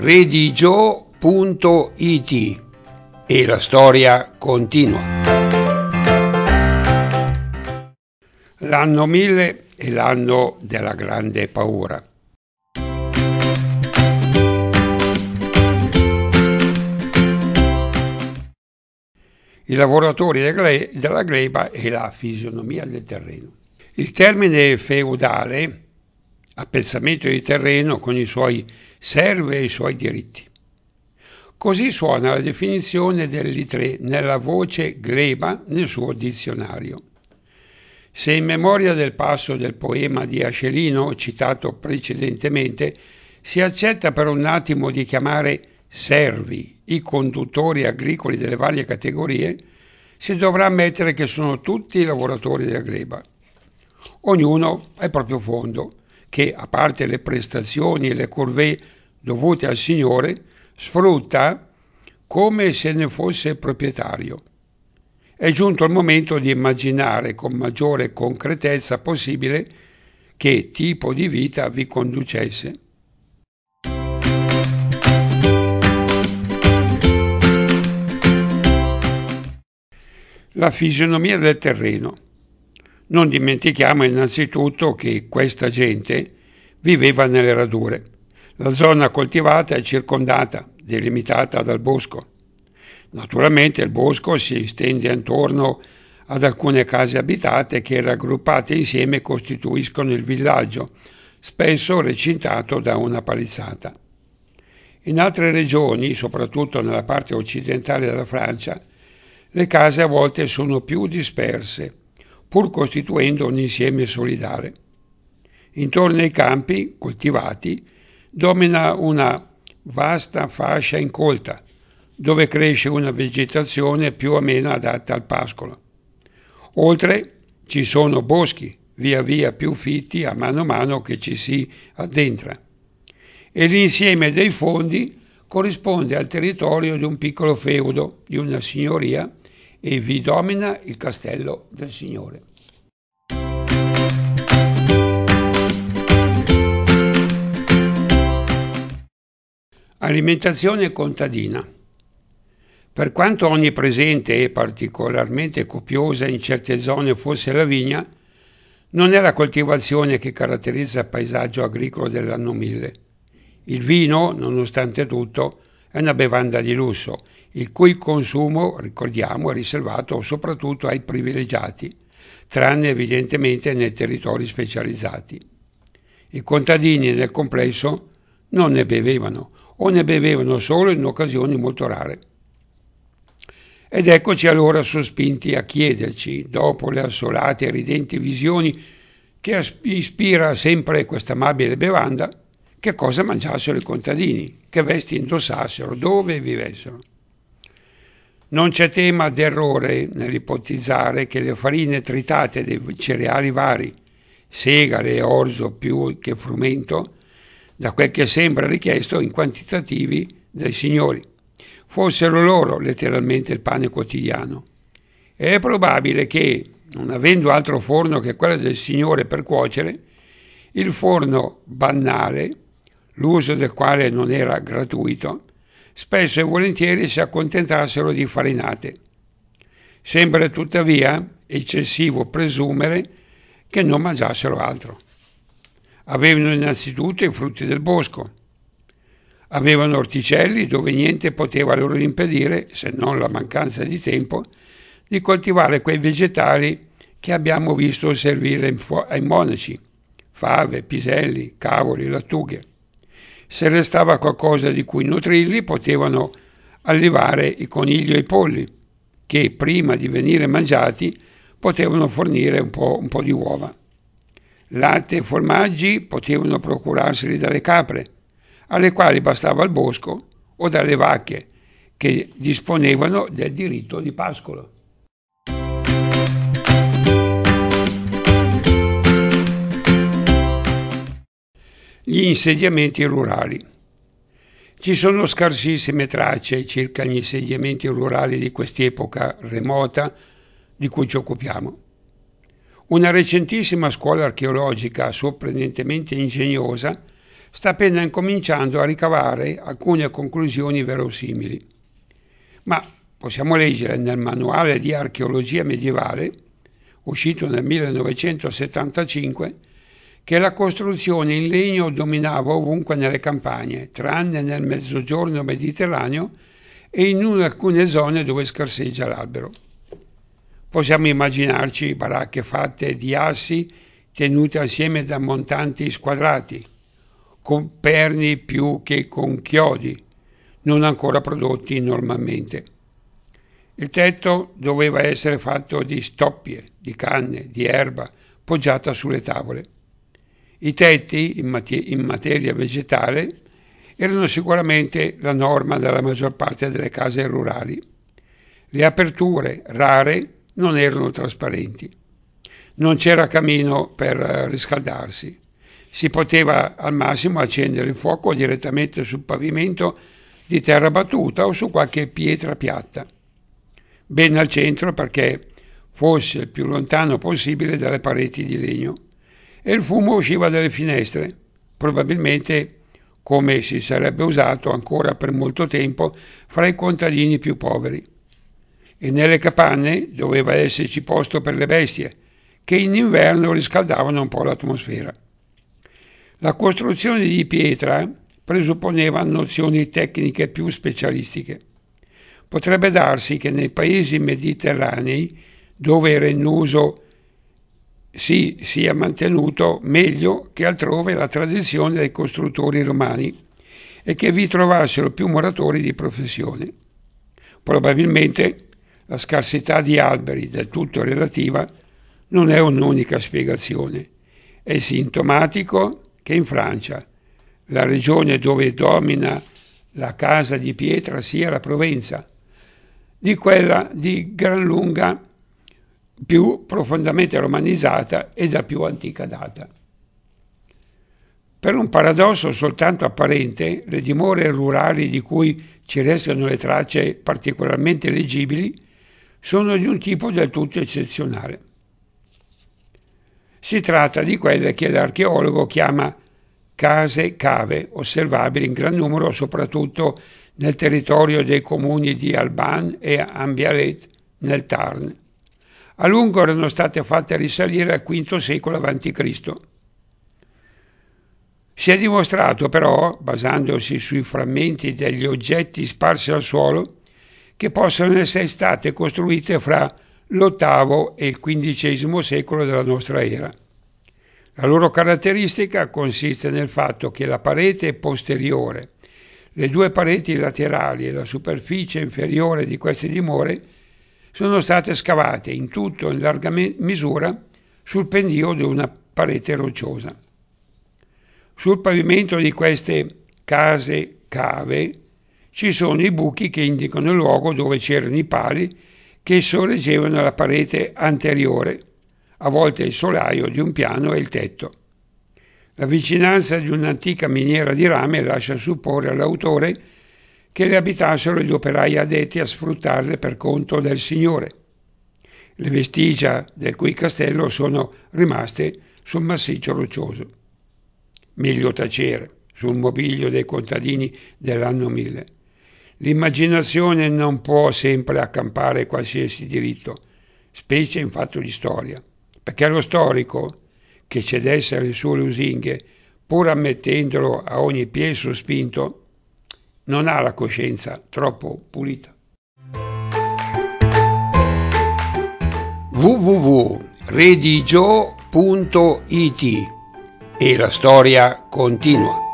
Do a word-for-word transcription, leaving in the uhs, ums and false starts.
redigio punto it e la storia continua. L'anno mille è l'anno della grande paura. I lavoratori della gleba e la fisionomia del terreno. Il termine feudale, appezzamento di terreno con i suoi servi e i suoi diritti. Così suona la definizione dell'Itré nella voce gleba nel suo dizionario. Se in memoria del passo del poema di Ascelino, citato precedentemente, si accetta per un attimo di chiamare servi i conduttori agricoli delle varie categorie, si dovrà ammettere che sono tutti lavoratori della gleba. Ognuno ha il proprio fondo, che, a parte le prestazioni e le corvée dovute al Signore, sfrutta come se ne fosse proprietario. È giunto il momento di immaginare con maggiore concretezza possibile che tipo di vita vi conducesse. La fisionomia del terreno. Non dimentichiamo innanzitutto che questa gente viveva nelle radure. La zona coltivata è circondata, delimitata dal bosco. Naturalmente il bosco si estende intorno ad alcune case abitate che, raggruppate insieme, costituiscono il villaggio, spesso recintato da una palizzata. In altre regioni, soprattutto nella parte occidentale della Francia, le case a volte sono più disperse, pur costituendo un insieme solidale. Intorno ai campi coltivati domina una vasta fascia incolta, dove cresce una vegetazione più o meno adatta al pascolo. Oltre ci sono boschi, via via più fitti a mano a mano che ci si addentra, e l'insieme dei fondi corrisponde al territorio di un piccolo feudo, di una signoria, e vi domina il castello del Signore. Alimentazione contadina. Per quanto onnipresente e particolarmente copiosa in certe zone fosse la vigna, non è la coltivazione che caratterizza il paesaggio agricolo dell'anno mille. Il vino, nonostante tutto, è una bevanda di lusso, il cui consumo, ricordiamo, è riservato soprattutto ai privilegiati, tranne evidentemente nei territori specializzati. I contadini nel complesso non ne bevevano, o ne bevevano solo in occasioni molto rare. Ed eccoci allora sospinti a chiederci, dopo le assolate e ridenti visioni che ispira sempre questa amabile bevanda, che cosa mangiassero i contadini, che vesti indossassero, dove vivessero. Non c'è tema d'errore nell'ipotizzare che le farine tritate dei cereali vari, segale e orzo più che frumento, da quel che sembra richiesto in quantitativi dai signori, fossero loro letteralmente il pane quotidiano. È probabile che, non avendo altro forno che quello del Signore per cuocere, il forno banale, l'uso del quale non era gratuito, spesso e volentieri si accontentassero di farinate. Sembra tuttavia eccessivo presumere che non mangiassero altro. Avevano innanzitutto i frutti del bosco. Avevano orticelli dove niente poteva loro impedire, se non la mancanza di tempo, di coltivare quei vegetali che abbiamo visto servire ai monaci: fave, piselli, cavoli, lattughe. Se restava qualcosa di cui nutrirli, potevano allevare i conigli e i polli, che prima di venire mangiati potevano fornire un po', un po' di uova. Latte e formaggi potevano procurarseli dalle capre, alle quali bastava il bosco, o dalle vacche, che disponevano del diritto di pascolo. Gli insediamenti rurali. Ci sono scarsissime tracce circa gli insediamenti rurali di quest'epoca remota di cui ci occupiamo. Una recentissima scuola archeologica sorprendentemente ingegnosa sta appena incominciando a ricavare alcune conclusioni verosimili. Ma possiamo leggere nel Manuale di archeologia medievale, uscito nel millenovecentosettantacinque, che la costruzione in legno dominava ovunque nelle campagne, tranne nel mezzogiorno mediterraneo e in alcune zone dove scarseggia l'albero. Possiamo immaginarci baracche fatte di assi tenute assieme da montanti squadrati, con perni più che con chiodi, non ancora prodotti normalmente. Il tetto doveva essere fatto di stoppie, di canne, di erba, poggiata sulle tavole. I tetti, in, mat- in materia vegetale, erano sicuramente la norma della maggior parte delle case rurali. Le aperture, rare, non erano trasparenti. Non c'era camino per riscaldarsi. Si poteva al massimo accendere il fuoco direttamente sul pavimento di terra battuta o su qualche pietra piatta, ben al centro perché fosse il più lontano possibile dalle pareti di legno, e il fumo usciva dalle finestre, probabilmente come si sarebbe usato ancora per molto tempo fra i contadini più poveri. E nelle capanne doveva esserci posto per le bestie, che in inverno riscaldavano un po' l'atmosfera. La costruzione di pietra presupponeva nozioni tecniche più specialistiche. Potrebbe darsi che nei paesi mediterranei, dove era in uso, si sia mantenuto meglio che altrove la tradizione dei costruttori romani e che vi trovassero più muratori di professione. Probabilmente la scarsità di alberi, del tutto relativa, non è un'unica spiegazione. È sintomatico che in Francia, la regione dove domina la casa di pietra, sia la Provenza, di quella di gran lunga più profondamente romanizzata e da più antica data. Per un paradosso soltanto apparente, le dimore rurali di cui ci restano le tracce particolarmente leggibili sono di un tipo del tutto eccezionale. Si tratta di quelle che l'archeologo chiama case cave, osservabili in gran numero soprattutto nel territorio dei comuni di Alban e Ambialet nel Tarn. A lungo erano state fatte risalire al quinto secolo avanti Cristo. Si è dimostrato però, basandosi sui frammenti degli oggetti sparsi al suolo, che possono essere state costruite fra l'ottavo e il quindicesimo secolo della nostra era. La loro caratteristica consiste nel fatto che la parete posteriore, le due pareti laterali e la superficie inferiore di queste dimore sono state scavate in tutto in larga misura sul pendio di una parete rocciosa. Sul pavimento di queste case cave ci sono i buchi che indicano il luogo dove c'erano i pali che sorreggevano la parete anteriore, a volte il solaio di un piano e il tetto. La vicinanza di un'antica miniera di rame lascia supporre all'autore che le abitassero gli operai addetti a sfruttarle per conto del Signore. Le vestigia del cui castello sono rimaste sul massiccio roccioso. Meglio tacere sul mobilio dei contadini dell'anno mille. L'immaginazione non può sempre accampare qualsiasi diritto, specie in fatto di storia, perché lo storico, che cedesse alle sue lusinghe, pur ammettendolo a ogni piè sospinto, non ha la coscienza troppo pulita. w w w punto redigio punto it E la storia continua.